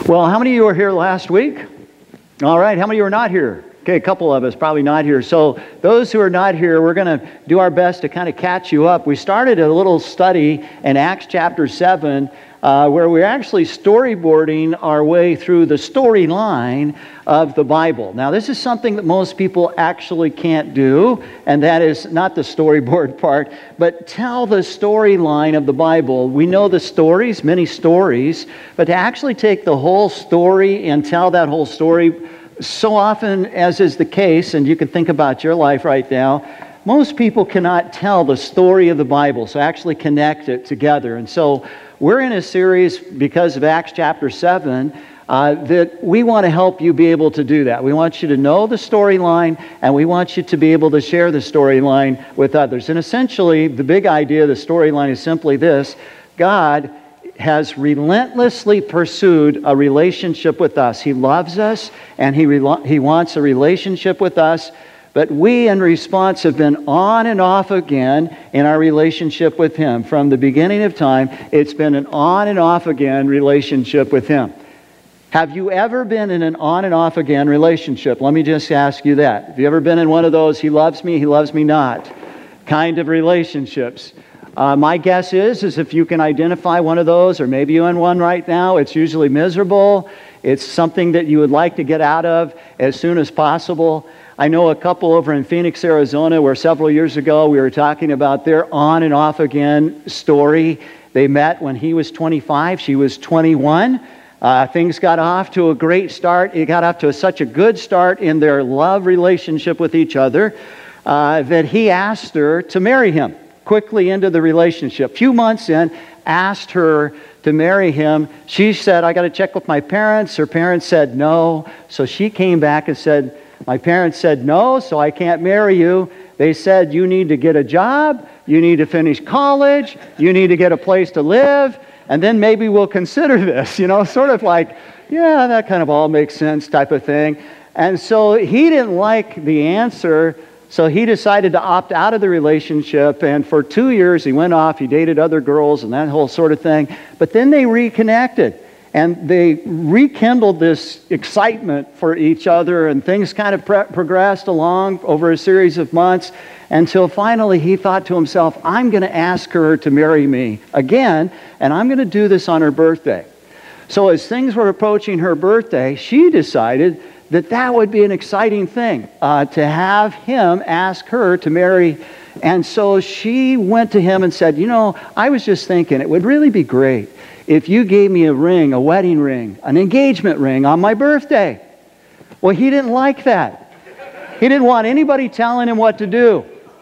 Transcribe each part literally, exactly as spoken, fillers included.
Well, how many of you were here last week? All right, how many of you are not here? Okay, a couple of us probably not here. So those who are not here, we're going to do our best to kind of catch you up. We started a little study in Acts chapter seven uh, where we're actually storyboarding our way through the storyline of the Bible. Now, this is something that most people actually can't do, and that is not the storyboard part, but tell the storyline of the Bible. We know the stories, many stories, but to actually take the whole story and tell that whole story, so often as is the case, and you can think about your life right now, most people cannot tell the story of the Bible, so actually connect it together. And so we're in a series because of Acts chapter seven uh, that we want to help you be able to do that. We want you to know the storyline, and we want you to be able to share the storyline with others. And essentially, the big idea of the storyline is simply this: God has relentlessly pursued a relationship with us. He loves us, and He re- He wants a relationship with us. But we, in response, have been on and off again in our relationship with Him. From the beginning of time, it's been an on and off again relationship with Him. Have you ever been in an on and off again relationship? Let me just ask you that. Have you ever been in one of those, he loves me, he loves me not, kind of relationships? Uh, my guess is, is if you can identify one of those, or maybe you're in one right now, it's usually miserable. It's something that you would like to get out of as soon as possible. I know a couple over in Phoenix, Arizona, where several years ago we were talking about their on and off again story. They met when he was twenty-five, she was twenty-one. Uh, things got off to a great start. It got off to a, such a good start in their love relationship with each other uh, that he asked her to marry him quickly into the relationship. A few months in, asked her to marry him. She said, I got to check with my parents. Her parents said no. So she came back and said, my parents said no, so I can't marry you. They said, you need to get a job, you need to finish college, you need to get a place to live, and then maybe we'll consider this, you know, sort of like, yeah, that kind of all makes sense type of thing. And so he didn't like the answer, so he decided to opt out of the relationship, and for two years he went off, he dated other girls and that whole sort of thing, but then they reconnected. And they rekindled this excitement for each other, and things kind of pre- progressed along over a series of months until finally he thought to himself, I'm going to ask her to marry me again, and I'm going to do this on her birthday. So as things were approaching her birthday, she decided that that would be an exciting thing, uh, to have him ask her to marry. And so she went to him and said, you know, I was just thinking it would really be great if you gave me a ring, a wedding ring, an engagement ring on my birthday. Well, he didn't like that. He didn't want anybody telling him what to do.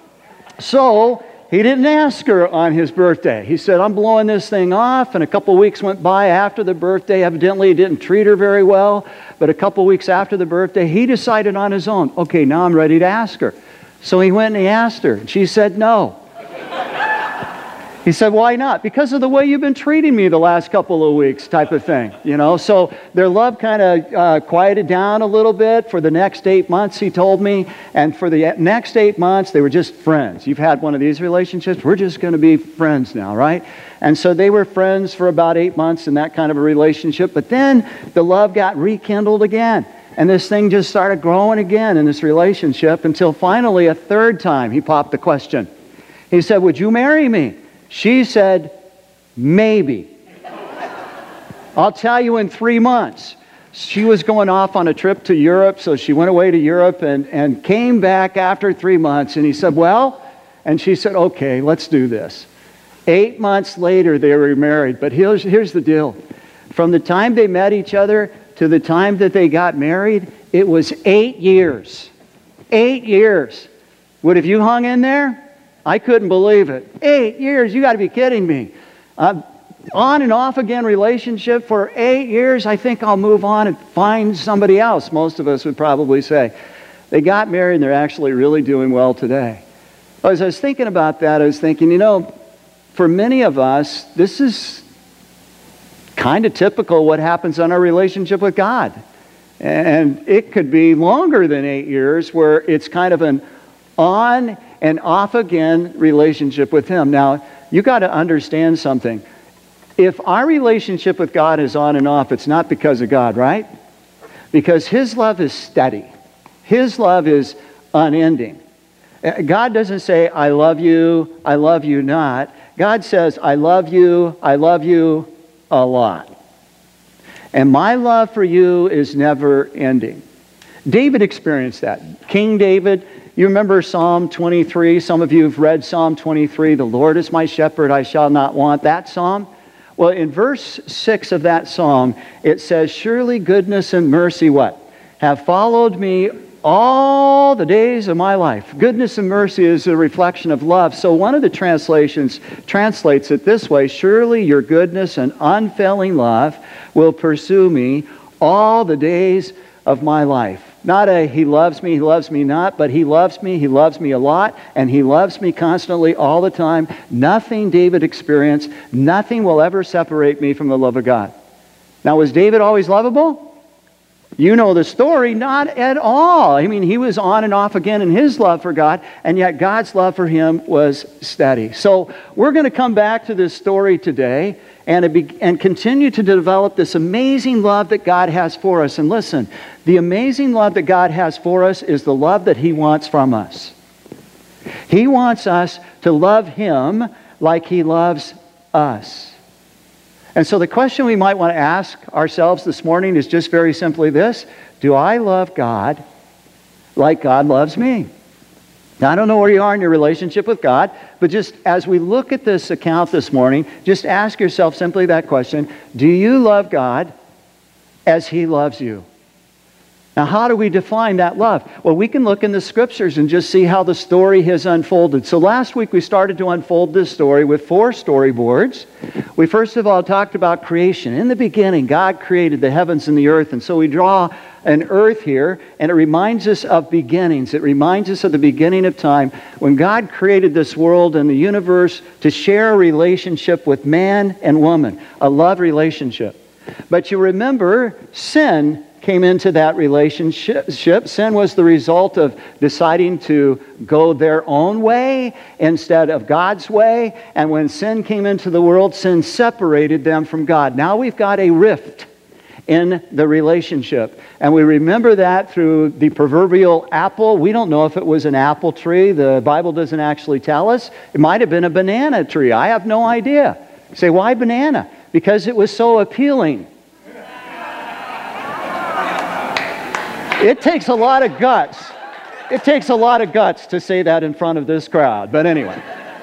So he didn't ask her on his birthday. He said, I'm blowing this thing off. And a couple of weeks went by after the birthday. Evidently, he didn't treat her very well. But a couple of weeks after the birthday, he decided on his own, okay, now I'm ready to ask her. So he went and he asked her. And she said no. He said, why not? Because of the way you've been treating me the last couple of weeks type of thing. You know, so their love kind of uh, quieted down a little bit for the next eight months, he told me. And for the next eight months, they were just friends. You've had one of these relationships. We're just going to be friends now, right? And so they were friends for about eight months in that kind of a relationship. But then the love got rekindled again. And this thing just started growing again in this relationship until finally a third time he popped the question. He said, would you marry me? She said, maybe. I'll tell you in three months. She was going off on a trip to Europe, so she went away to Europe and, and came back after three months. And he said, well, and she said, okay, let's do this. Eight months later, they were married. But here's, here's the deal. From the time they met each other to the time that they got married, it was eight years. Eight years. Would have you hung in there? I couldn't believe it. Eight years, you got to be kidding me. Uh, on and off again relationship for eight years, I think I'll move on and find somebody else, most of us would probably say. They got married and they're actually really doing well today. As I was thinking about that, I was thinking, you know, for many of us, this is kind of typical what happens in our relationship with God. And it could be longer than eight years where it's kind of an on and off again relationship with Him. Now, you got to understand something. If our relationship with God is on and off, it's not because of God, right? Because His love is steady. His love is unending. God doesn't say, I love you, I love you not. God says, I love you, I love you a lot. And my love for you is never ending. David experienced that. King David, you remember Psalm twenty-three? Some of you have read Psalm twenty-three. The Lord is my shepherd, I shall not want. That psalm? Well, in verse six of that psalm, it says, surely goodness and mercy, what? Have followed me all the days of my life. Goodness and mercy is a reflection of love. So one of the translations translates it this way, surely your goodness and unfailing love will pursue me all the days of my life. Not a he loves me, he loves me not, but he loves me, he loves me a lot, and he loves me constantly all the time. Nothing David experienced, nothing will ever separate me from the love of God. Now, was David always lovable? You know the story, not at all. I mean, he was on and off again in his love for God, and yet God's love for him was steady. So we're going to come back to this story today and, it be, and continue to develop this amazing love that God has for us. And listen, the amazing love that God has for us is the love that He wants from us. He wants us to love Him like He loves us. And so the question we might want to ask ourselves this morning is just very simply this. Do I love God like God loves me? Now, I don't know where you are in your relationship with God, but just as we look at this account this morning, just ask yourself simply that question. Do you love God as He loves you? Now, how do we define that love? Well, we can look in the Scriptures and just see how the story has unfolded. So last week we started to unfold this story with four storyboards. We first of all talked about creation. In the beginning, God created the heavens and the earth. And so we draw an earth here, and it reminds us of beginnings. It reminds us of the beginning of time when God created this world and the universe to share a relationship with man and woman, a love relationship. But you remember, sin came into that relationship. Sin was the result of deciding to go their own way instead of God's way. And when sin came into the world, sin separated them from God. Now we've got a rift in the relationship. And we remember that through the proverbial apple. We don't know if it was an apple tree. The Bible doesn't actually tell us. It might have been a banana tree. I have no idea. You say, why banana? Because it was so appealing. It takes a lot of guts. It takes a lot of guts to say that in front of this crowd. But anyway.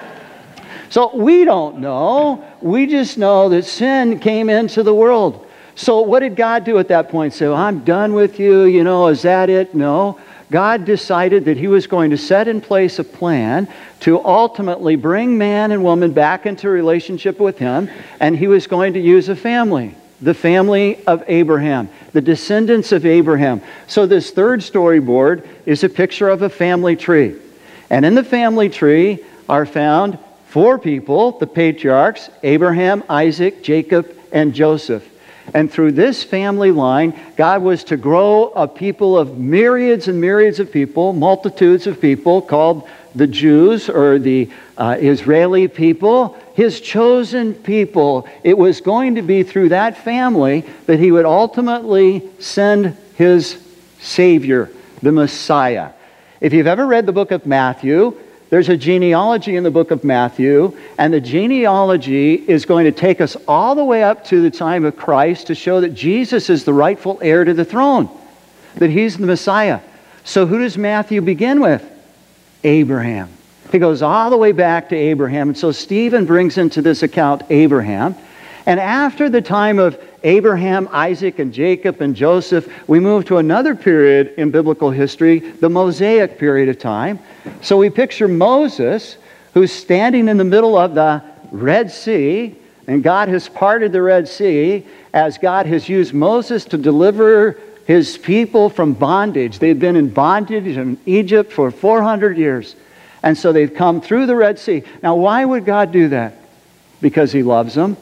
So we don't know. We just know that sin came into the world. So what did God do at that point? Say, well, I'm done with you. You know, is that it? No. God decided that He was going to set in place a plan to ultimately bring man and woman back into a relationship with Him. And He was going to use a family. The family of Abraham, the descendants of Abraham. So this third storyboard is a picture of a family tree. And in the family tree are found four people, the patriarchs, Abraham, Isaac, Jacob, and Joseph. And through this family line, God was to grow a people of myriads and myriads of people, multitudes of people called the Jews or the uh, Israeli people, His chosen people. It was going to be through that family that He would ultimately send His Savior, the Messiah. If you've ever read the book of Matthew, there's a genealogy in the book of Matthew, and the genealogy is going to take us all the way up to the time of Christ to show that Jesus is the rightful heir to the throne, that He's the Messiah. So who does Matthew begin with? Abraham. He goes all the way back to Abraham. And so Stephen brings into this account Abraham. And after the time of Abraham, Isaac, and Jacob, and Joseph, we move to another period in biblical history, the Mosaic period of time. So we picture Moses, who's standing in the middle of the Red Sea, and God has parted the Red Sea as God has used Moses to deliver His people from bondage. They'd been in bondage in Egypt for four hundred years. And so they've come through the Red Sea. Now, why would God do that? Because He loves them.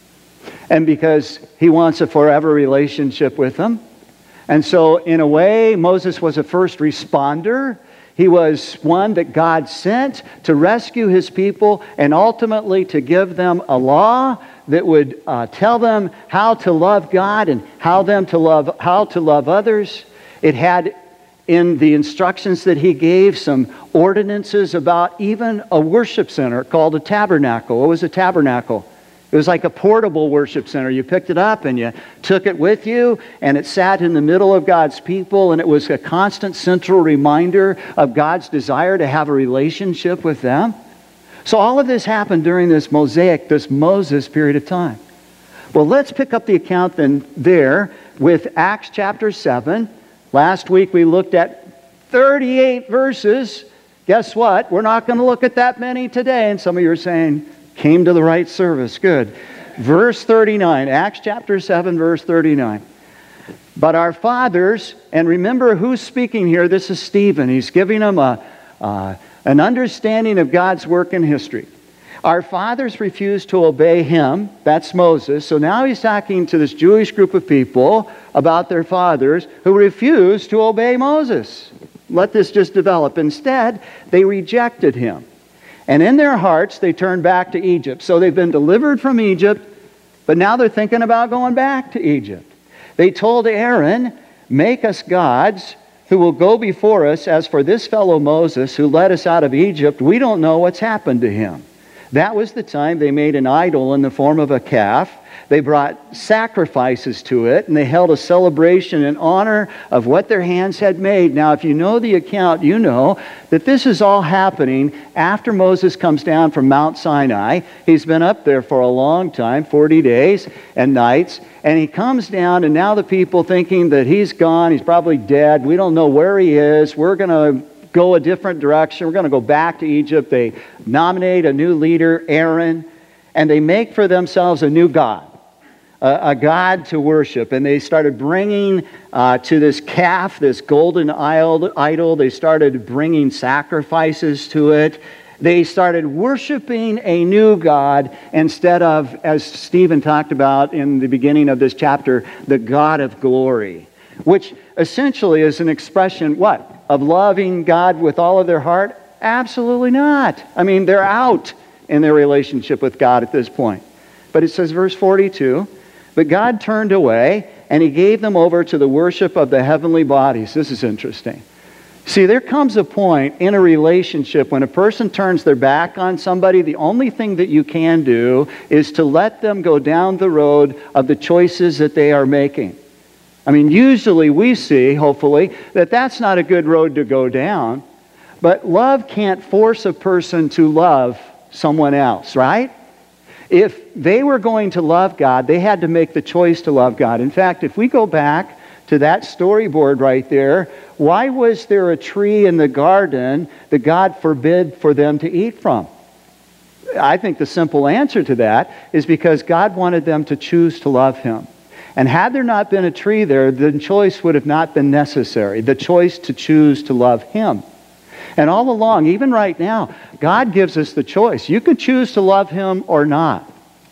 And because He wants a forever relationship with them. And so, in a way, Moses was a first responder. He was one that God sent to rescue His people and ultimately to give them a law that would uh, tell them how to love God and how them to love how to love others. It had in the instructions that he gave some ordinances about even a worship center called a tabernacle. What was a tabernacle? It was like a portable worship center. You picked it up and you took it with you, and it sat in the middle of God's people, and it was a constant central reminder of God's desire to have a relationship with them. So all of this happened during this Mosaic, this Moses period of time. Well, let's pick up the account then there with Acts chapter seven. Last week we looked at thirty-eight verses. Guess what? We're not going to look at that many today. And some of you are saying, came to the right service. Good. Verse thirty-nine, Acts chapter seven, verse thirty-nine. But our fathers, and remember who's speaking here, this is Stephen. He's giving them a, uh, an understanding of God's work in history. Our fathers refused to obey him. That's Moses. So now he's talking to this Jewish group of people about their fathers who refused to obey Moses. Let this just develop. Instead, they rejected him. And in their hearts, they turned back to Egypt. So they've been delivered from Egypt, but now they're thinking about going back to Egypt. They told Aaron, make us gods who will go before us. As for this fellow Moses who led us out of Egypt, we don't know what's happened to him. That was the time they made an idol in the form of a calf. They brought sacrifices to it, and they held a celebration in honor of what their hands had made. Now, if you know the account, you know that this is all happening after Moses comes down from Mount Sinai. He's been up there for a long time, forty days and nights, and he comes down, and now the people thinking that he's gone, he's probably dead, we don't know where he is, we're going to go a different direction, we're going to go back to Egypt. They nominate a new leader, Aaron, and they make for themselves a new god. A God to worship. And they started bringing uh, to this calf, this golden idol, they started bringing sacrifices to it. They started worshiping a new God instead of, as Stephen talked about in the beginning of this chapter, the God of glory, which essentially is an expression, what? Of loving God with all of their heart? Absolutely not. I mean, they're out in their relationship with God at this point. But it says, verse forty-two, but God turned away, and he gave them over to the worship of the heavenly bodies. This is interesting. See, there comes a point in a relationship when a person turns their back on somebody, the only thing that you can do is to let them go down the road of the choices that they are making. I mean, usually we see, hopefully, that that's not a good road to go down, but love can't force a person to love someone else, right? If they were going to love God, they had to make the choice to love God. In fact, if we go back to that storyboard right there, why was there a tree in the garden that God forbid for them to eat from? I think the simple answer to that is because God wanted them to choose to love him. And had there not been a tree there, the choice would have not been necessary. The choice to choose to love him. And all along, even right now, God gives us the choice. You can choose to love him or not.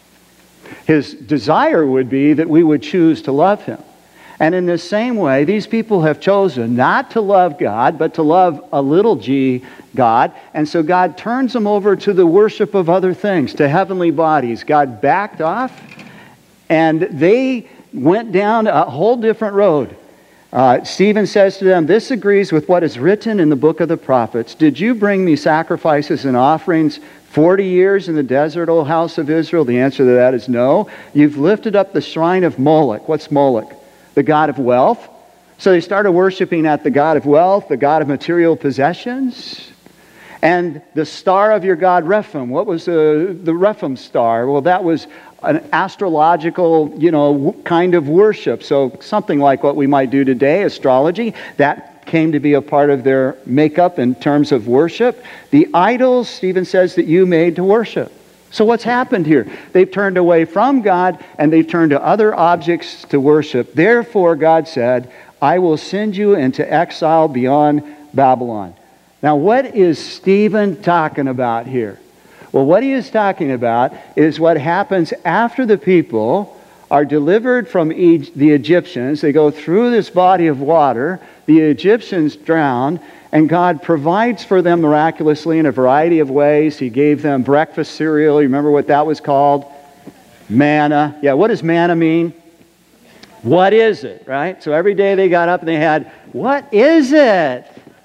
His desire would be that we would choose to love him. And in the same way, these people have chosen not to love God, but to love a little g God. And so God turns them over to the worship of other things, to heavenly bodies. God backed off, and they went down a whole different road. Uh, Stephen says to them, this agrees with what is written in the book of the prophets. Did you bring me sacrifices and offerings forty years in the desert, O house of Israel? The answer to that is no. You've lifted up the shrine of Moloch. What's Moloch? The god of wealth. So they started worshiping at the god of wealth, the god of material possessions. And the star of your god Rephaim. What was the, the Rephaim star? Well, that was an astrological, you know, kind of worship. So something like what we might do today, astrology. That came to be a part of their makeup in terms of worship. The idols, Stephen says, that you made to worship. So what's happened here? They've turned away from God, and they've turned to other objects to worship. Therefore, God said, I will send you into exile beyond Babylon. Now, what is Stephen talking about here? Well, what he is talking about is what happens after the people are delivered from Egypt, the Egyptians. They go through this body of water. The Egyptians drown, and God provides for them miraculously in a variety of ways. He gave them breakfast cereal. You remember what that was called? Manna. Yeah, what does manna mean? What is it, right? So every day they got up and they had, what is it?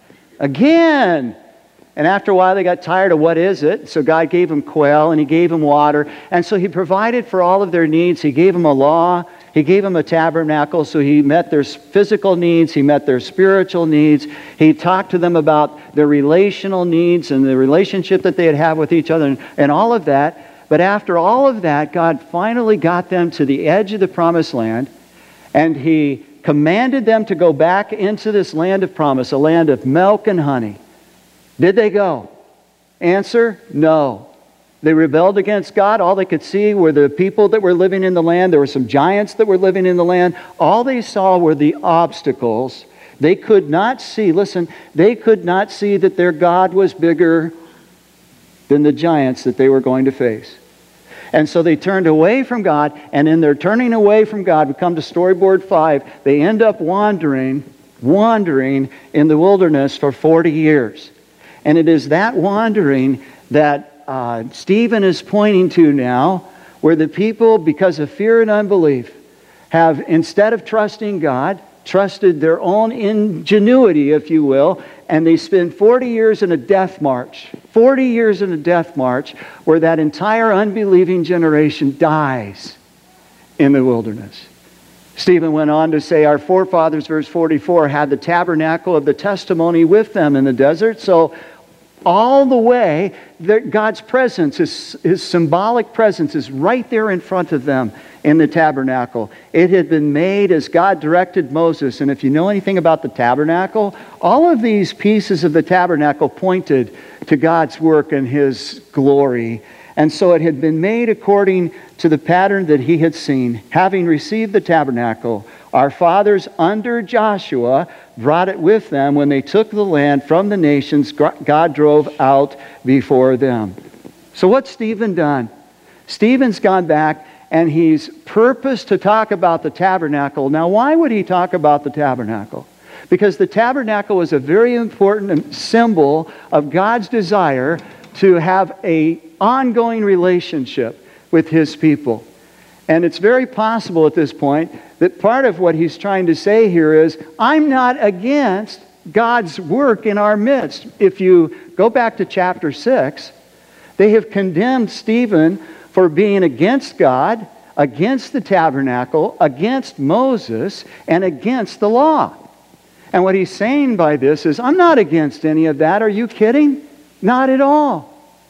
Again. And after a while they got tired of what is it? So God gave them quail and He gave them water. And so He provided for all of their needs. He gave them a law. He gave them a tabernacle. So He met their physical needs. He met their spiritual needs. He talked to them about their relational needs and the relationship that they'd have with each other and, and all of that. But after all of that, God finally got them to the edge of the promised land. And He commanded them to go back into this land of promise, a land of milk and honey. Did they go? Answer, no. They rebelled against God. All they could see were the people that were living in the land. There were some giants that were living in the land. All they saw were the obstacles. They could not see, listen, they could not see that their God was bigger than the giants that they were going to face. And so they turned away from God, and in their turning away from God, we come to storyboard five, they end up wandering, wandering in the wilderness for forty years. And it is that wandering that uh, Stephen is pointing to now, where the people, because of fear and unbelief, have, instead of trusting God, trusted their own ingenuity, if you will, and they spend forty years in a death march. forty years in a death march where that entire unbelieving generation dies in the wilderness. Stephen went on to say, our forefathers, verse forty-four, had the tabernacle of the testimony with them in the desert. So all the way, God's presence, His, His symbolic presence is right there in front of them in the tabernacle. It had been made as God directed Moses. And if you know anything about the tabernacle, all of these pieces of the tabernacle pointed to God's work and His glory. And so it had been made according to the pattern that He had seen. Having received the tabernacle, our fathers under Joshua brought it with them when they took the land from the nations God drove out before them. So what's Stephen done? Stephen's gone back and he's purposed to talk about the tabernacle. Now, why would he talk about the tabernacle? Because the tabernacle was a very important symbol of God's desire to have an ongoing relationship with His people. And it's very possible at this point that part of what he's trying to say here is, I'm not against God's work in our midst. If you go back to chapter six, they have condemned Stephen for being against God, against the tabernacle, against Moses, and against the law. And what he's saying by this is, I'm not against any of that. Are you kidding? Not at all.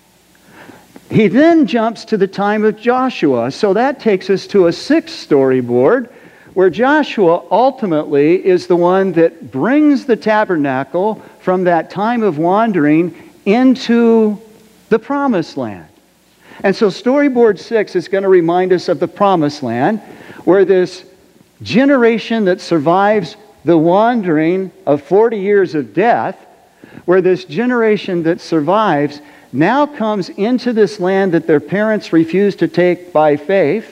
He then jumps to the time of Joshua. So that takes us to a sixth storyboard, where Joshua ultimately is the one that brings the tabernacle from that time of wandering into the promised land. And so storyboard six is going to remind us of the promised land, where this generation that survives the wandering of forty years of death, where this generation that survives now comes into this land that their parents refused to take by faith,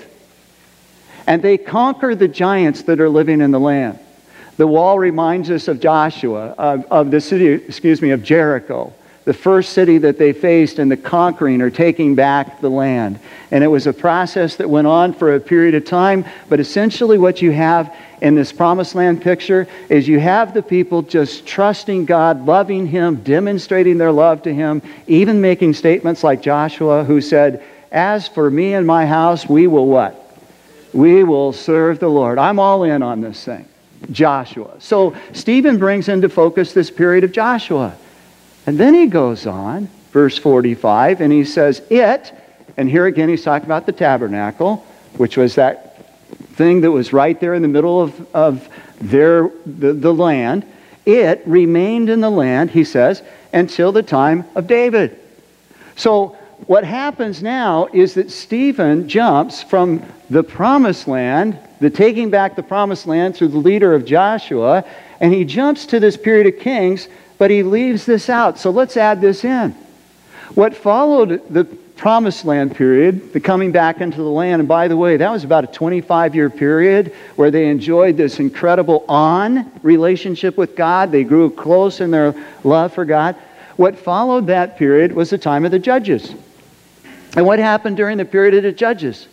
and they conquer the giants that are living in the land. The wall reminds us of Joshua, of, of the city, excuse me, of Jericho, the first city that they faced in the conquering or taking back the land. And it was a process that went on for a period of time, but essentially what you have in this promised land picture is you have the people just trusting God, loving Him, demonstrating their love to Him, even making statements like Joshua, who said, as for me and my house, we will what? We will serve the Lord. I'm all in on this thing. Joshua. So Stephen brings into focus this period of Joshua. And then he goes on, verse forty-five, and he says, it, and here again he's talking about the tabernacle, which was that thing that was right there in the middle of, of their, the, the land. It remained in the land, he says, until the time of David. So what happens now is that Stephen jumps from the promised land, the taking back the promised land through the leader of Joshua, and he jumps to this period of Kings, but he leaves this out. So let's add this in. What followed the promised land period, the coming back into the land, and by the way, that was about a twenty-five year period where they enjoyed this incredible on relationship with God. They grew close in their love for God. What followed that period was the time of the Judges. And what happened during the period of the Judges?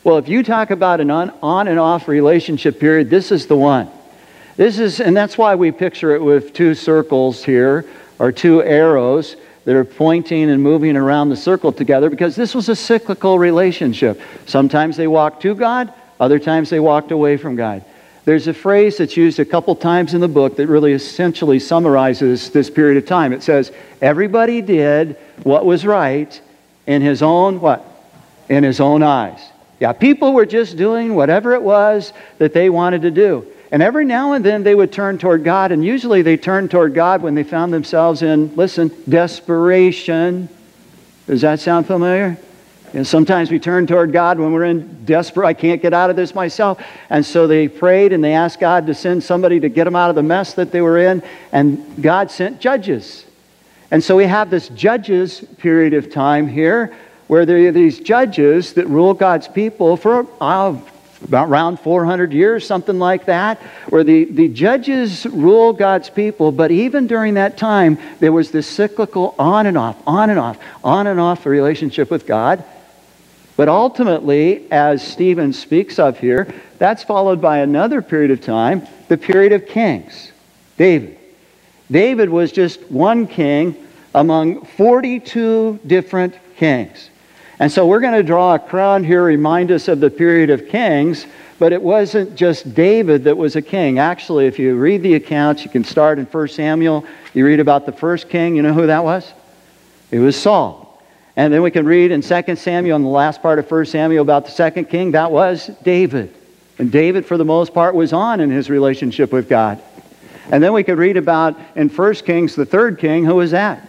Well, if you talk about an on, on and off relationship period, this is the one. This is, and that's why we picture it with two circles here, or two arrows that are pointing and moving around the circle together, because this was a cyclical relationship. Sometimes they walked to God, other times they walked away from God. There's a phrase that's used a couple times in the book that really essentially summarizes this period of time. It says, everybody did what was right in his own, what? In his own eyes. Yeah, people were just doing whatever it was that they wanted to do. And every now and then they would turn toward God, and usually they turned toward God when they found themselves in, listen, desperation. Does that sound familiar? And sometimes we turn toward God when we're in desperate, I can't get out of this myself. And so they prayed and they asked God to send somebody to get them out of the mess that they were in, and God sent judges. And so we have this judges period of time here, where there are these judges that rule God's people for uh, about around four hundred years, something like that, where the, the judges rule God's people, but even during that time, there was this cyclical on and off, on and off, on and off relationship with God. But ultimately, as Stephen speaks of here, that's followed by another period of time, the period of kings, David. David was just one king among forty-two different kings. And so we're going to draw a crown here, remind us of the period of kings, but it wasn't just David that was a king. Actually, if you read the accounts, you can start in First Samuel, you read about the first king, you know who that was? It was Saul. And then we can read in Second Samuel, in the last part of First Samuel, about the second king, that was David. And David, for the most part, was on in his relationship with God. And then we could read about, in First Kings, the third king, who was that?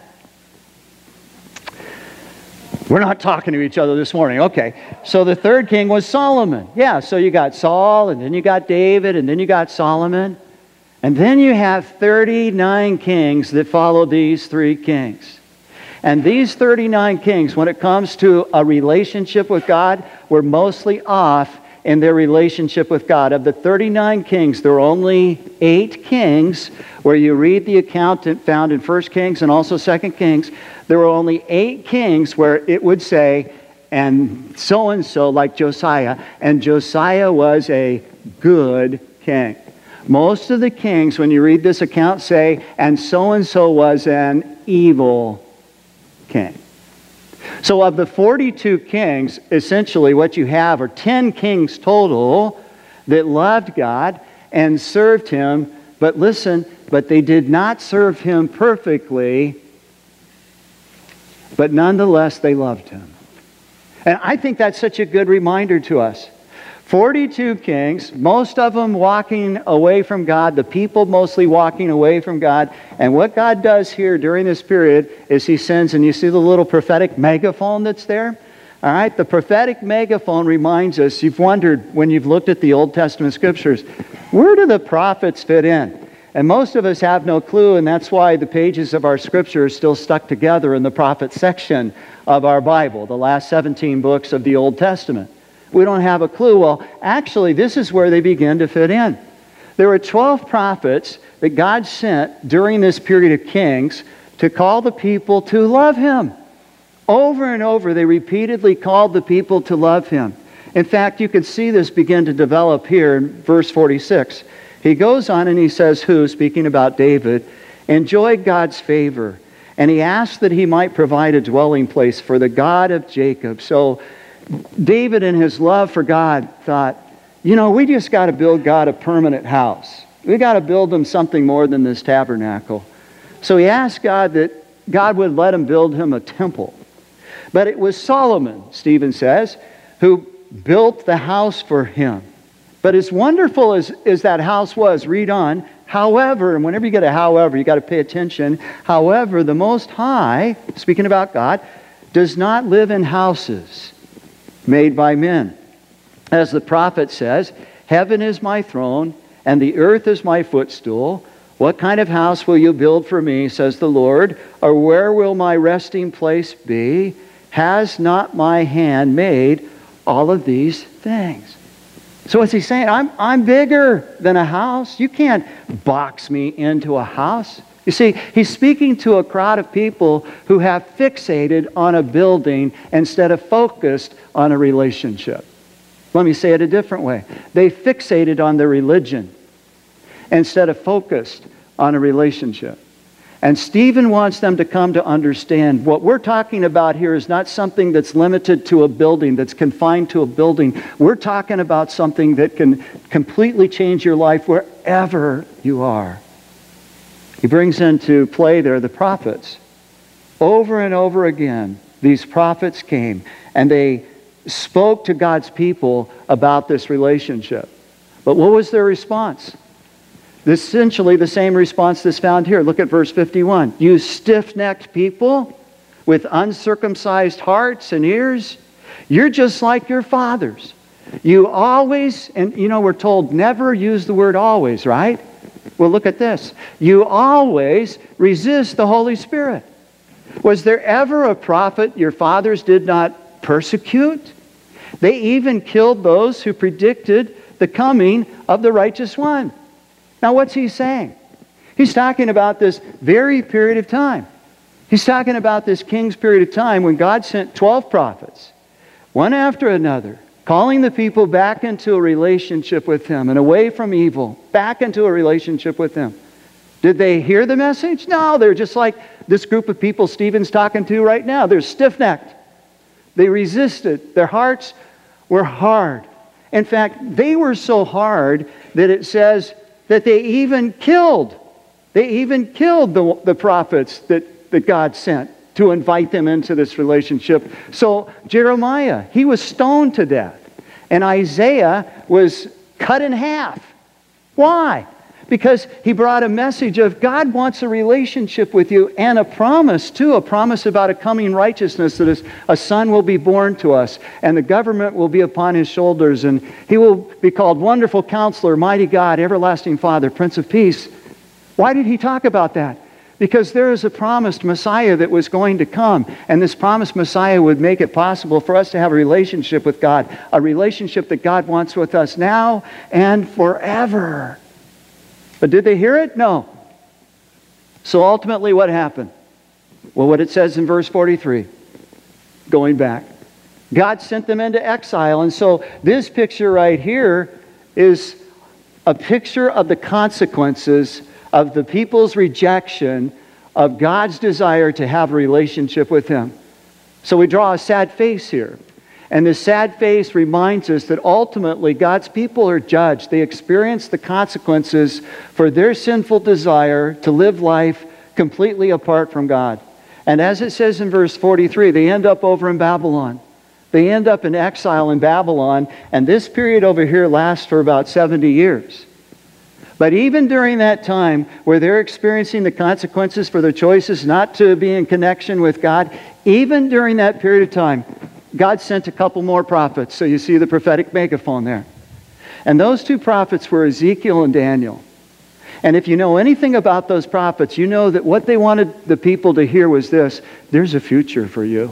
We're not talking to each other this morning. Okay. So the third king was Solomon. Yeah, so you got Saul, and then you got David, and then you got Solomon. And then you have thirty-nine kings that follow these three kings. And these thirty-nine kings, when it comes to a relationship with God, were mostly off in their relationship with God. Of the thirty-nine kings, there were only eight kings, where you read the account found in First Kings and also Second Kings. There were only eight kings where it would say, and so-and-so, like Josiah, and Josiah was a good king. Most of the kings, when you read this account, say, and so-and-so was an evil king. So of the forty-two kings, essentially what you have are ten kings total that loved God and served Him. But listen, but they did not serve Him perfectly, but nonetheless they loved Him. And I think that's such a good reminder to us. forty-two kings, most of them walking away from God, the people mostly walking away from God. And what God does here during this period is He sends, and you see the little prophetic megaphone that's there? All right, the prophetic megaphone reminds us, you've wondered when you've looked at the Old Testament Scriptures, where do the prophets fit in? And most of us have no clue, and that's why the pages of our Scripture are still stuck together in the prophet section of our Bible, the last seventeen books of the Old Testament. We don't have a clue. Well, actually, this is where they begin to fit in. There were twelve prophets that God sent during this period of kings to call the people to love Him. Over and over, they repeatedly called the people to love Him. In fact, you can see this begin to develop here in verse forty-six. He goes on and he says, who, speaking about David, enjoyed God's favor, and he asked that he might provide a dwelling place for the God of Jacob. So David, in his love for God, thought, you know, we just got to build God a permanent house. We got to build Him something more than this tabernacle. So he asked God that God would let him build him a temple. But it was Solomon, Stephen says, who built the house for him. But as wonderful as, as that house was, read on, however, and whenever you get a however, you got to pay attention. However, the Most High, speaking about God, does not live in houses made by men. As the prophet says, heaven is my throne, and the earth is my footstool. What kind of house will you build for me, says the Lord? Or where will my resting place be? Has not my hand made all of these things? So what's he saying? I'm, I'm bigger than a house. You can't box me into a house. You see, he's speaking to a crowd of people who have fixated on a building instead of focused on a relationship. Let me say it a different way. They fixated on their religion instead of focused on a relationship. And Stephen wants them to come to understand what we're talking about here is not something that's limited to a building, that's confined to a building. We're talking about something that can completely change your life wherever you are. He brings into play there the prophets. Over and over again, these prophets came and they spoke to God's people about this relationship. But what was their response? Essentially the same response that's found here. Look at verse fifty-one. You stiff-necked people with uncircumcised hearts and ears, you're just like your fathers. You always, and you know we're told never use the word always, right? Well, look at this. You always resist the Holy Spirit. Was there ever a prophet your fathers did not persecute? They even killed those who predicted the coming of the righteous one. Now, what's he saying? He's talking about this very period of time. He's talking about this king's period of time when God sent twelve prophets, one after another, calling the people back into a relationship with Him and away from evil, back into a relationship with Him. Did they hear the message? No, they're just like this group of people Stephen's talking to right now. They're stiff-necked. They resisted. Their hearts were hard. In fact, they were so hard that it says that they even killed. They even killed the, the prophets that, that God sent to invite them into this relationship. So Jeremiah, he was stoned to death. And Isaiah was cut in half. Why? Because he brought a message of God wants a relationship with you and a promise too, a promise about a coming righteousness that is, a son will be born to us and the government will be upon his shoulders and he will be called Wonderful Counselor, Mighty God, Everlasting Father, Prince of Peace. Why did he talk about that? Because there is a promised Messiah that was going to come, and this promised Messiah would make it possible for us to have a relationship with God, a relationship that God wants with us now and forever. But did they hear it? No. So ultimately what happened? Well, what it says in verse forty-three, going back. God sent them into exile. And so this picture right here is a picture of the consequences of the people's rejection of God's desire to have a relationship with Him. So we draw a sad face here. And this sad face reminds us that ultimately God's people are judged. They experience the consequences for their sinful desire to live life completely apart from God. And as it says in verse forty-three, they end up over in Babylon. They end up in exile in Babylon, and this period over here lasts for about seventy years. But even during that time where they're experiencing the consequences for their choices not to be in connection with God, even during that period of time, God sent a couple more prophets. So you see the prophetic megaphone there. And those two prophets were Ezekiel and Daniel. And if you know anything about those prophets, you know that what they wanted the people to hear was this: there's a future for you.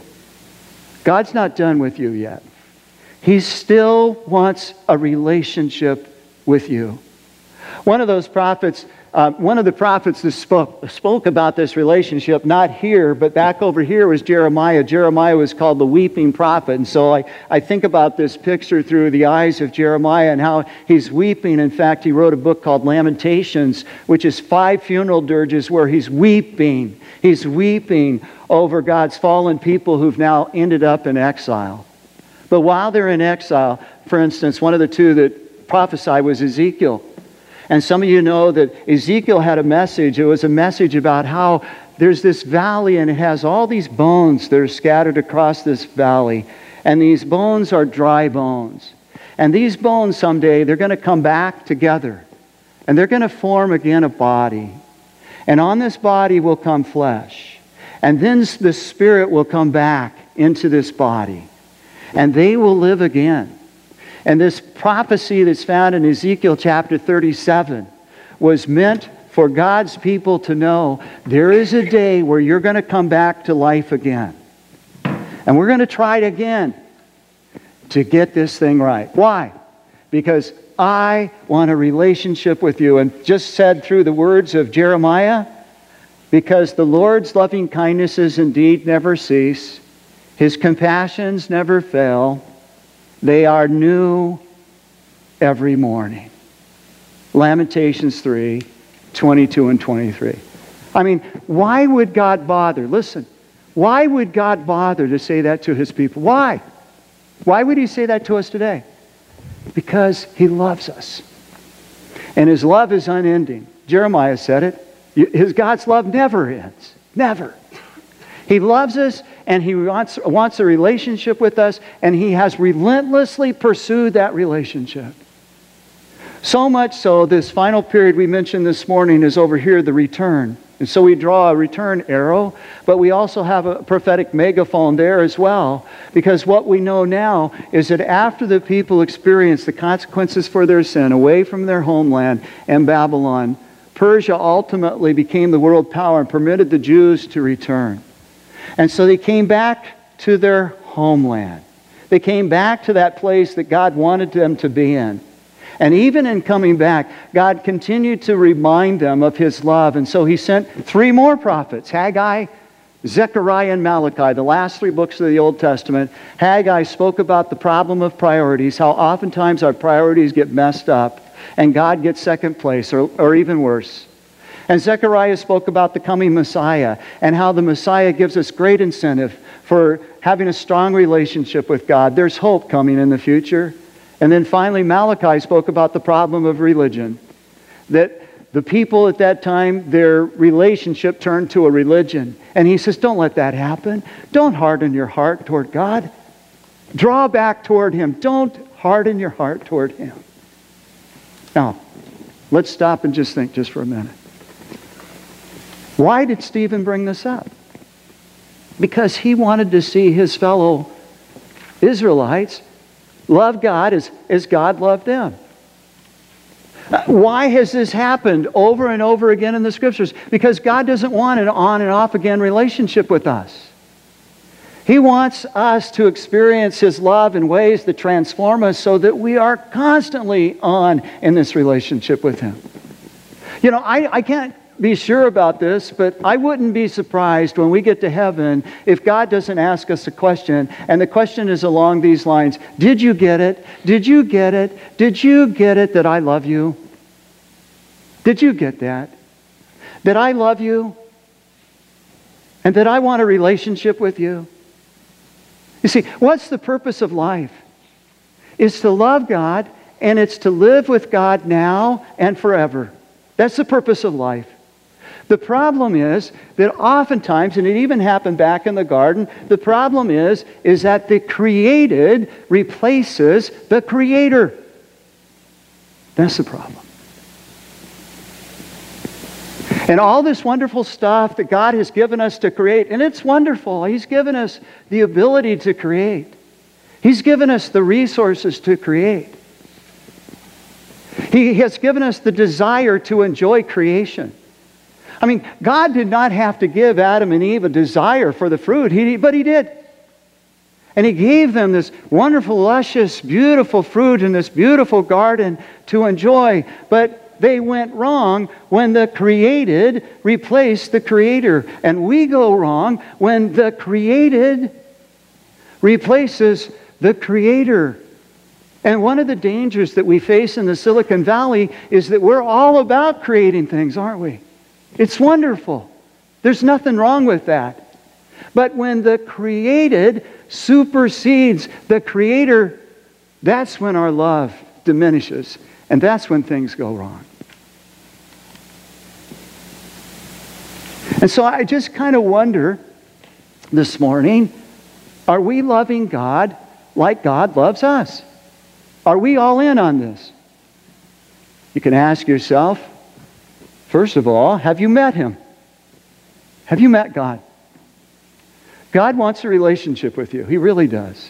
God's not done with you yet. He still wants a relationship with you. One of those prophets, uh, one of the prophets that spoke, spoke about this relationship, not here, but back over here, was Jeremiah. Jeremiah was called the weeping prophet. And so I, I think about this picture through the eyes of Jeremiah and how he's weeping. In fact, he wrote a book called Lamentations, which is five funeral dirges where he's weeping. He's weeping over God's fallen people who've now ended up in exile. But while they're in exile, for instance, one of the two that prophesied was Ezekiel. And some of you know that Ezekiel had a message. It was a message about how there's this valley and it has all these bones that are scattered across this valley. And these bones are dry bones. And these bones someday, they're going to come back together. And they're going to form again a body. And on this body will come flesh. And then the spirit will come back into this body. And they will live again. And this prophecy that's found in Ezekiel chapter thirty-seven was meant for God's people to know there is a day where you're going to come back to life again. And we're going to try it again to get this thing right. Why? Because I want a relationship with you. And just said through the words of Jeremiah, because the Lord's loving kindnesses indeed never cease, His compassions never fail. They are new every morning. Lamentations three, twenty-two and twenty-three. I mean, why would God bother? Listen, why would God bother to say that to His people? Why? Why would He say that to us today? Because He loves us. And His love is unending. Jeremiah said it. His God's love never ends. Never. He loves us, and He wants, wants a relationship with us, and He has relentlessly pursued that relationship. So much so, this final period we mentioned this morning is over here, the return. And so we draw a return arrow, but we also have a prophetic megaphone there as well, because what we know now is that after the people experienced the consequences for their sin away from their homeland and Babylon, Persia ultimately became the world power and permitted the Jews to return. And so they came back to their homeland. They came back to that place that God wanted them to be in. And even in coming back, God continued to remind them of His love. And so He sent three more prophets, Haggai, Zechariah, and Malachi, the last three books of the Old Testament. Haggai spoke about the problem of priorities, how oftentimes our priorities get messed up and God gets second place, or, or even worse. And Zechariah spoke about the coming Messiah and how the Messiah gives us great incentive for having a strong relationship with God. There's hope coming in the future. And then finally, Malachi spoke about the problem of religion. That the people at that time, their relationship turned to a religion. And he says, don't let that happen. Don't harden your heart toward God. Draw back toward Him. Don't harden your heart toward Him. Now, let's stop and just think just for a minute. Why did Stephen bring this up? Because he wanted to see his fellow Israelites love God as, as God loved them. Uh, why has this happened over and over again in the Scriptures? Because God doesn't want an on and off again relationship with us. He wants us to experience His love in ways that transform us so that we are constantly on in this relationship with Him. You know, I, I can't be sure about this, but I wouldn't be surprised when we get to heaven if God doesn't ask us a question, and the question is along these lines. Did you get it? Did you get it? Did you get it that I love you? Did you get that? That I love you? And that I want a relationship with you? You see, what's the purpose of life? It's to love God, and it's to live with God now and forever. That's the purpose of life. The problem is that oftentimes, and it even happened back in the garden, the problem is, is that the created replaces the Creator. That's the problem. And all this wonderful stuff that God has given us to create, and it's wonderful. He's given us the ability to create. He's given us the resources to create. He has given us the desire to enjoy creation. I mean, God did not have to give Adam and Eve a desire for the fruit, he, but He did. And He gave them this wonderful, luscious, beautiful fruit in this beautiful garden to enjoy. But they went wrong when the created replaced the Creator. And we go wrong when the created replaces the Creator. And one of the dangers that we face in the Silicon Valley is that we're all about creating things, aren't we? It's wonderful. There's nothing wrong with that. But when the created supersedes the Creator, that's when our love diminishes. And that's when things go wrong. And so I just kind of wonder this morning, are we loving God like God loves us? Are we all in on this? You can ask yourself, first of all, have you met Him? Have you met God? God wants a relationship with you. He really does.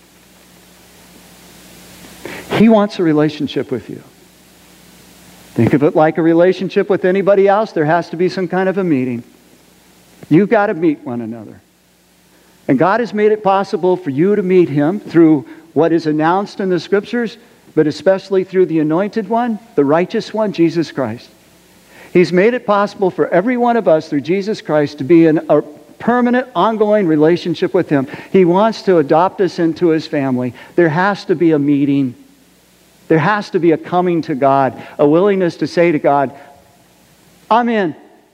He wants a relationship with you. Think of it like a relationship with anybody else. There has to be some kind of a meeting. You've got to meet one another. And God has made it possible for you to meet Him through what is announced in the Scriptures, but especially through the Anointed One, the righteous One, Jesus Christ. He's made it possible for every one of us through Jesus Christ to be in a permanent, ongoing relationship with Him. He wants to adopt us into His family. There has to be a meeting. There has to be a coming to God, a willingness to say to God, I'm in.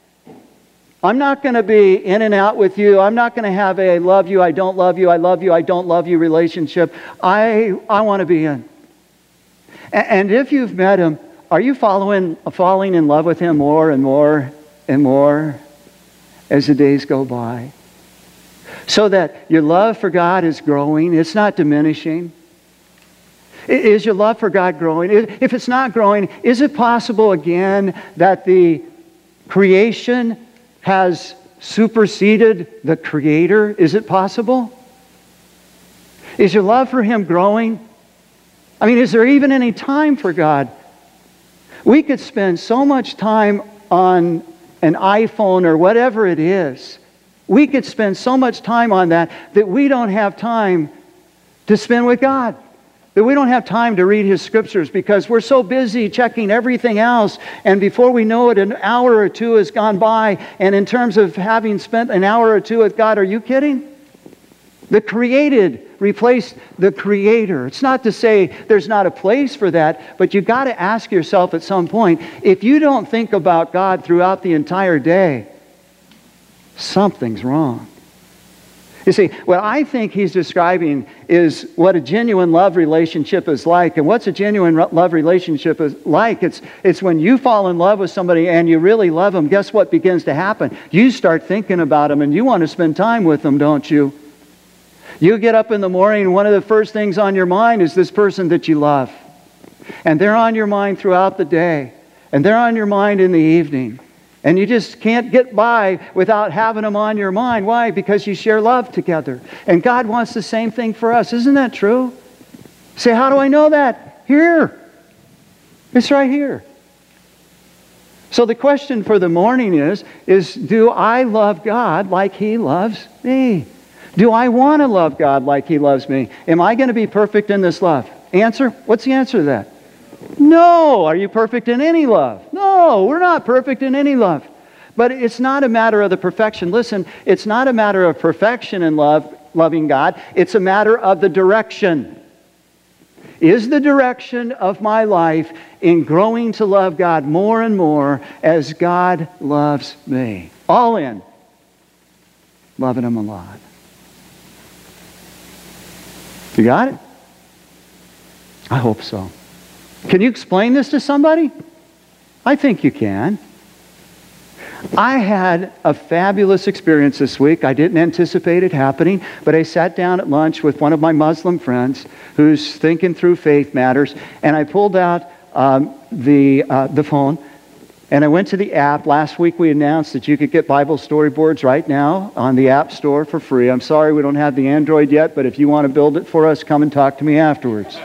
I'm not going to be in and out with you. I'm not going to have a I love you, I don't love you, I love you, I don't love you relationship. I, I want to be in. And, and if you've met Him, are you following, falling in love with Him more and more and more as the days go by? So that your love for God is growing. It's not diminishing. Is your love for God growing? If it's not growing, is it possible again that the creation has superseded the Creator? Is it possible? Is your love for Him growing? I mean, is there even any time for God? We could spend so much time on an iPhone or whatever it is. We could spend so much time on that that we don't have time to spend with God. That we don't have time to read His Scriptures because we're so busy checking everything else. And before we know it, an hour or two has gone by. And in terms of having spent an hour or two with God, are you kidding? The created replaced the Creator. It's not to say there's not a place for that, but you've got to ask yourself at some point, if you don't think about God throughout the entire day, something's wrong. You see, what I think he's describing is what a genuine love relationship is like. And what's a genuine love relationship is like? It's, it's when you fall in love with somebody and you really love them, guess what begins to happen? You start thinking about them and you want to spend time with them, don't you? You get up in the morning and one of the first things on your mind is this person that you love. And they're on your mind throughout the day. And they're on your mind in the evening. And you just can't get by without having them on your mind. Why? Because you share love together. And God wants the same thing for us. Isn't that true? Say, how do I know that? Here. It's right here. So the question for the morning is, is do I love God like He loves me? Do I want to love God like He loves me? Am I going to be perfect in this love? Answer? What's the answer to that? No. Are you perfect in any love? No, we're not perfect in any love. But it's not a matter of the perfection. Listen, it's not a matter of perfection in love, loving God. It's a matter of the direction. Is the direction of my life in growing to love God more and more as God loves me? All in. Loving Him a lot. You got it? I hope so. Can you explain this to somebody? I think you can. I had a fabulous experience this week. I didn't anticipate it happening, but I sat down at lunch with one of my Muslim friends who's thinking through faith matters, and I pulled out um, the, uh, the phone, and I went to the app. Last week we announced that you could get Bible storyboards right now on the App Store for free. I'm sorry we don't have the Android yet, but if you want to build it for us, come and talk to me afterwards.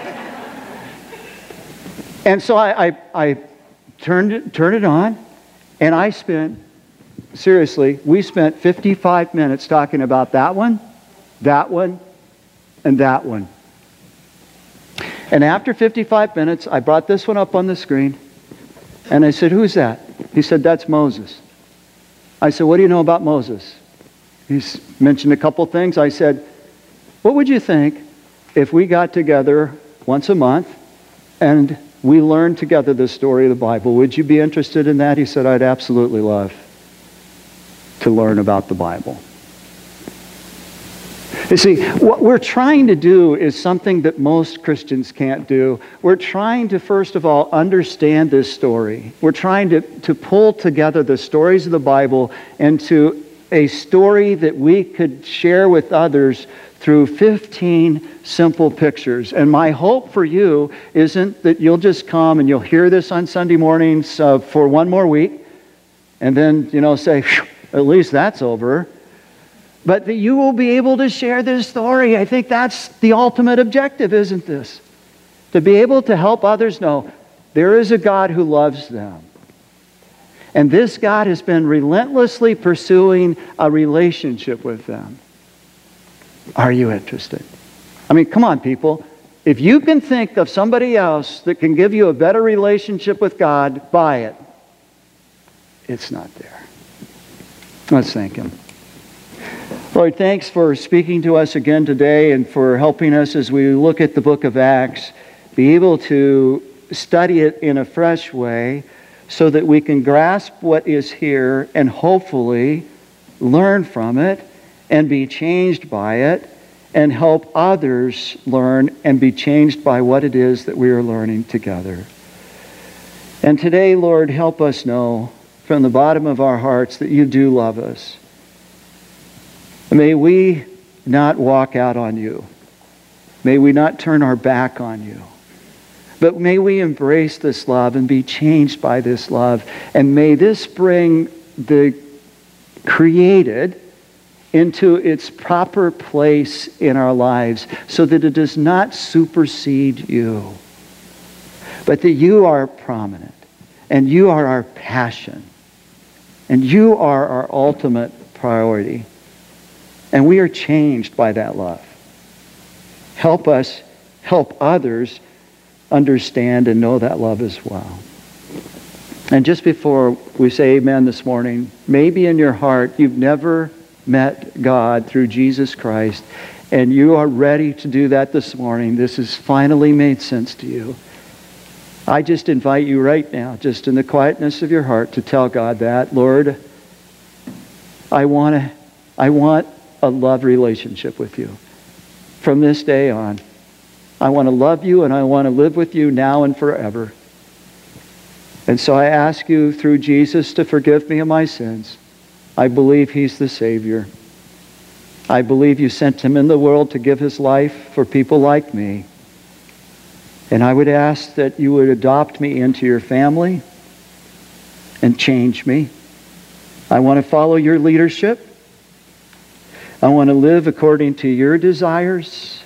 And so I, I, I turned, it, turned it on, and I spent, seriously, we spent fifty-five minutes talking about that one, that one, and that one. And after fifty-five minutes, I brought this one up on the screen, and I said, who's that? He said, that's Moses. I said, what do you know about Moses? He's mentioned a couple things. I said, what would you think if we got together once a month and we learned together the story of the Bible? Would you be interested in that? He said, I'd absolutely love to learn about the Bible. You see, what we're trying to do is something that most Christians can't do. We're trying to, first of all, understand this story. We're trying to, to pull together the stories of the Bible into a story that we could share with others through fifteen simple pictures. And my hope for you isn't that you'll just come and you'll hear this on Sunday mornings uh, for one more week and then, you know, say, at least that's over. But that you will be able to share this story. I think that's the ultimate objective, isn't this? To be able to help others know there is a God who loves them. And this God has been relentlessly pursuing a relationship with them. Are you interested? I mean, come on, people. If you can think of somebody else that can give you a better relationship with God, buy it. It's not there. Let's thank Him. Lord, thanks for speaking to us again today and for helping us as we look at the book of Acts, be able to study it in a fresh way so that we can grasp what is here and hopefully learn from it and be changed by it and help others learn and be changed by what it is that we are learning together. And today, Lord, help us know from the bottom of our hearts that you do love us. May we not walk out on you. May we not turn our back on you. But may we embrace this love and be changed by this love. And may this bring the created into its proper place in our lives so that it does not supersede you, but that you are prominent and you are our passion and you are our ultimate priority. And we are changed by that love. Help us help others understand and know that love as well. And just before we say amen this morning, maybe in your heart you've never met God through Jesus Christ, and you are ready to do that this morning. This has finally made sense to you. I just invite you right now, just in the quietness of your heart, to tell God that, Lord, I want to, I want a love relationship with you. From this day on, I want to love you and I want to live with you now and forever. And so I ask you through Jesus to forgive me of my sins. I believe He's the Savior. I believe you sent Him in the world to give His life for people like me. And I would ask that you would adopt me into your family and change me. I want to follow your leadership. I want to live according to your desires.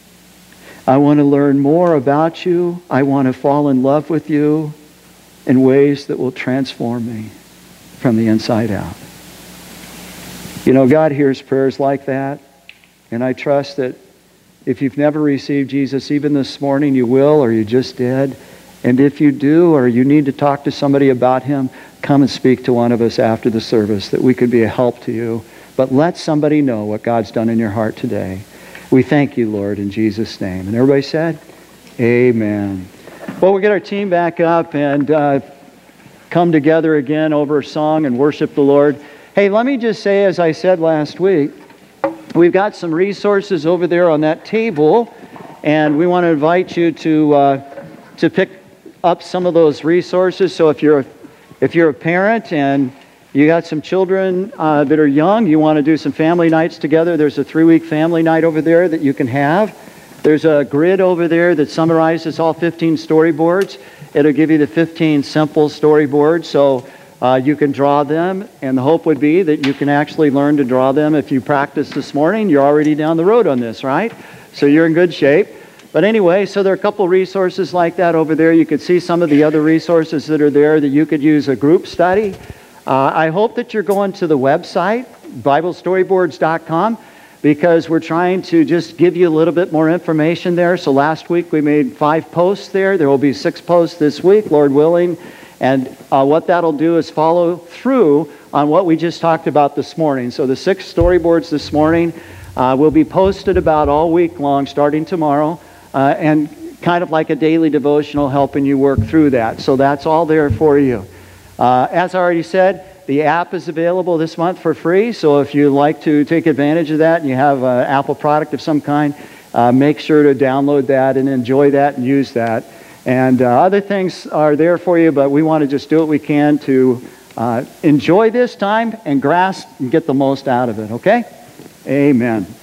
I want to learn more about you. I want to fall in love with you in ways that will transform me from the inside out. You know, God hears prayers like that, and I trust that if you've never received Jesus, even this morning, you will, or you just did. And if you do, or you need to talk to somebody about Him, come and speak to one of us after the service, that we could be a help to you. But let somebody know what God's done in your heart today. We thank you, Lord, in Jesus' name. And everybody said, amen. Well, we'll get our team back up and uh, come together again over a song and worship the Lord. Hey, let me just say, as I said last week, we've got some resources over there on that table, and we want to invite you to uh, to pick up some of those resources. So if you're a, if you're a parent and you got some children uh, that are young, you want to do some family nights together, there's a three-week family night over there that you can have. There's a grid over there that summarizes all fifteen storyboards. It'll give you the fifteen simple storyboards, so uh, you can draw them, and the hope would be that you can actually learn to draw them. If you practiced this morning, you're already down the road on this, right? So you're in good shape. But anyway, so there are a couple resources like that over there. You could see some of the other resources that are there that you could use a group study. Uh, I hope that you're going to the website, Bible Storyboards dot com, because we're trying to just give you a little bit more information there. So last week we made five posts there. There will be six posts this week, Lord willing. And uh, what that'll do is follow through on what we just talked about this morning. So the six storyboards this morning uh, will be posted about all week long, starting tomorrow, uh, and kind of like a daily devotional helping you work through that. So that's all there for you. Uh, as I already said, the app is available this month for free, so if you'd like to take advantage of that and you have an Apple product of some kind, uh, make sure to download that and enjoy that and use that. And uh, other things are there for you, but we want to just do what we can to uh, enjoy this time and grasp and get the most out of it, okay? Amen.